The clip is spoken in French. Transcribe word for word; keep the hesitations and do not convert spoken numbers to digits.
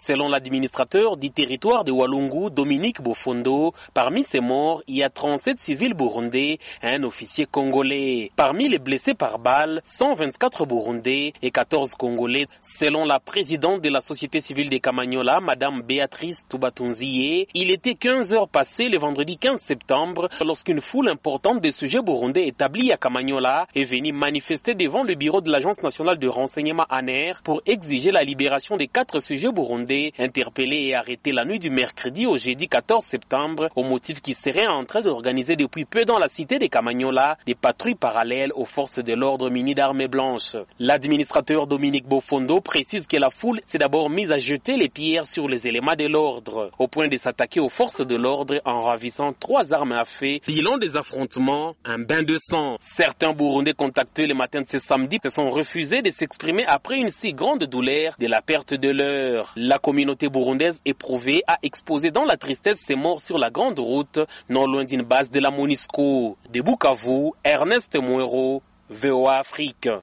Selon l'administrateur du territoire de Walungu, Dominique Bofondo, parmi ces morts, il y a trente-sept civils burundais et un officier congolais. Parmi les blessés par balle, cent vingt-quatre burundais et quatorze congolais. Selon la présidente de la société civile de Kamanyola, Madame Béatrice Toubatunziye, il était quinze heures passées le vendredi quinze septembre lorsqu'une foule importante de sujets burundais établis à Kamanyola est venue manifester devant le bureau de l'Agence nationale de renseignement A N E R pour exiger la libération des quatre sujets burundais interpellés et arrêtés la nuit du mercredi au jeudi quatorze septembre au motif qu'ils seraient en train d'organiser depuis peu dans la cité de Kamanyola des patrouilles parallèles aux forces de l'ordre munies d'armes blanches. L'administrateur Dominique Bofondo précise que la foule s'est d'abord mise à jeter les pierres sur les éléments de l'ordre, au point de s'attaquer aux forces de l'ordre en ravissant trois armes à feu. Bilan des affrontements, un bain de sang. Certains Burundais contactés le matin de ce samedi se sont refusés de s'exprimer après une si grande douleur de la perte de leur. La communauté burundaise éprouvée a exposé dans la tristesse ses morts sur la grande route, non loin d'une base de la MONUSCO. De Bukavu, Ernest Mouero, V O A Afrique.